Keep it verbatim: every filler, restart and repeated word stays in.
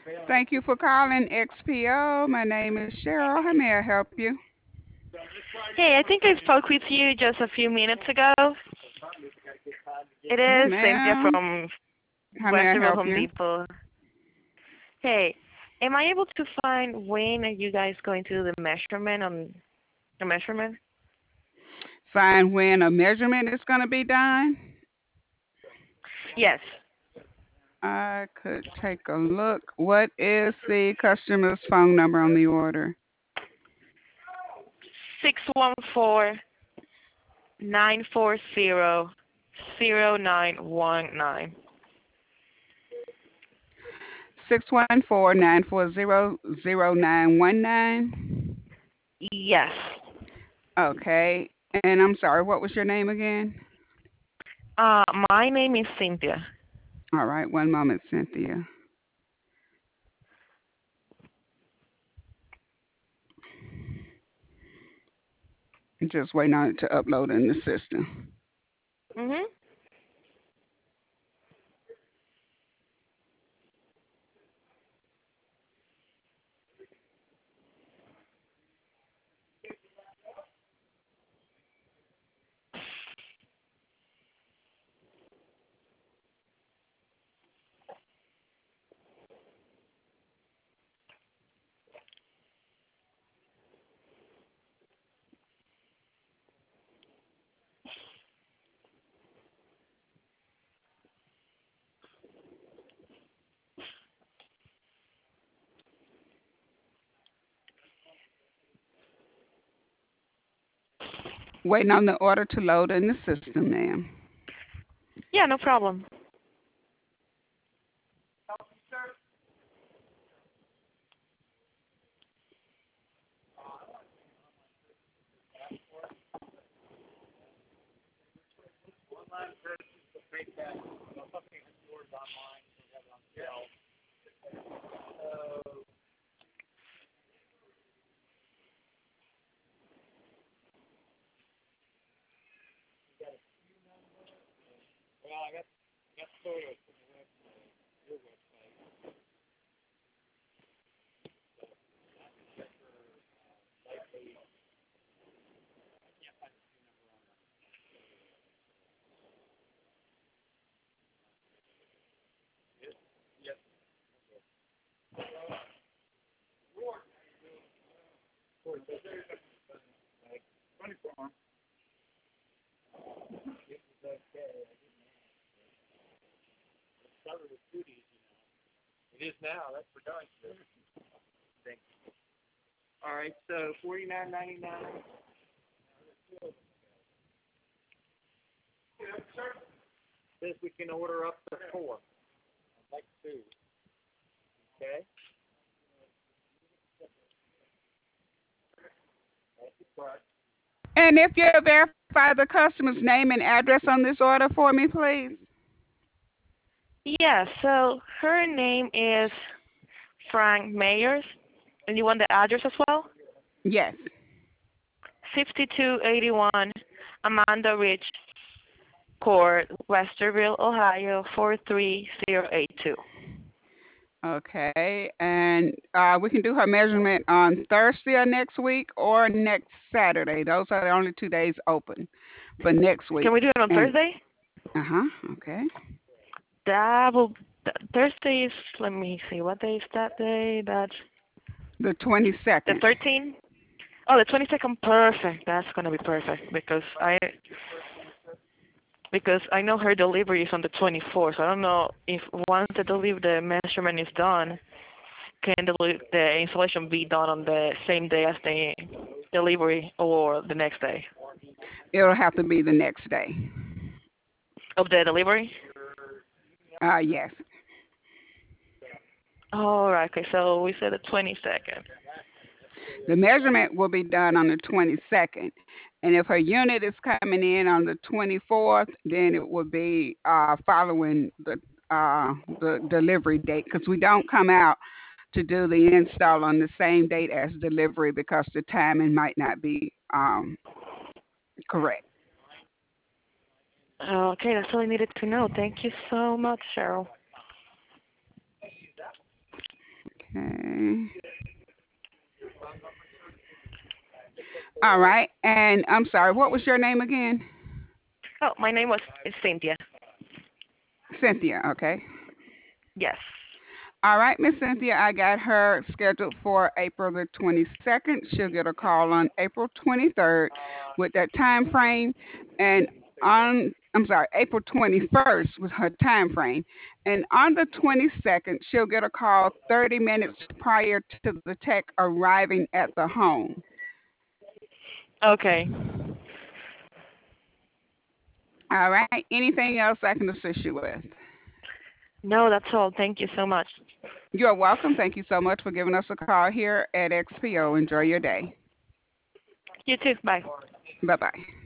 Thank you for calling X P O. My name is Cheryl. How may I help you? Hey, I think I spoke with you just a few minutes ago. It Yes, is Cynthia ma'am. from How may I Westerville help Home you? Depot. Hey, am I able to find when are you guys going to do the measurement on the measurement? Find when a measurement is going to be done. Yes, I could take a look. What is the customer's phone number on the order? six one four nine four zero zero nine one nine. Six one four nine four zero zero nine one nine. Yes. Okay. And I'm sorry, what was your name again? Uh, my name is Cynthia. All right, one moment, Cynthia. I'm just waiting on it to upload in the system. Mhm. Waiting on the order to load in the system, ma'am. Yeah, no problem. And if you'll verify the customer's name and address on this order for me, please. Yeah, so her name is Frank Mayers, and you want the address as well? Yes. fifty-two eighty-one Amanda Ridge Court, Westerville, Ohio, four three zero eight two. Okay. And uh, we can do her measurement on Thursday of next week or next Saturday. Those are the only two days open for next week. Can we do it on And Thursday? uh huh. Okay. That will, th- Thursday is, let me see, what day is that day? That's The twenty the second. thirteenth? Oh, the twenty-second, perfect. That's going to be perfect because I, because I know her delivery is on the twenty-fourth. So I don't know if once the delivery, the measurement is done, can the, the installation be done on the same day as the delivery or the next day It'll have to be the next day. of the delivery? Uh yes. All right. Okay. So we said the twenty-second. The measurement will be done on the twenty second. And if her unit is coming in on the twenty fourth, then it will be uh, following the uh, the delivery date because we don't come out to do the install on the same date as delivery because the timing might not be um, correct. Okay, that's all I needed to know. Thank you so much, Cheryl. Okay. All right. And I'm sorry, what was your name again? Oh, my name was is Cynthia. Cynthia. Okay. Yes. All right, Miss Cynthia, I got her scheduled for April the twenty-second. She'll get a call on April twenty-third with that time frame. And on, I'm sorry, April twenty-first was her time frame. And on the twenty-second, she'll get a call thirty minutes prior to the tech arriving at the home. Okay. All right. Anything else I can assist you with? No, that's all. Thank you so much. You're welcome. Thank you so much for giving us a call here at X P O. Enjoy your day. You too. Bye. Bye bye.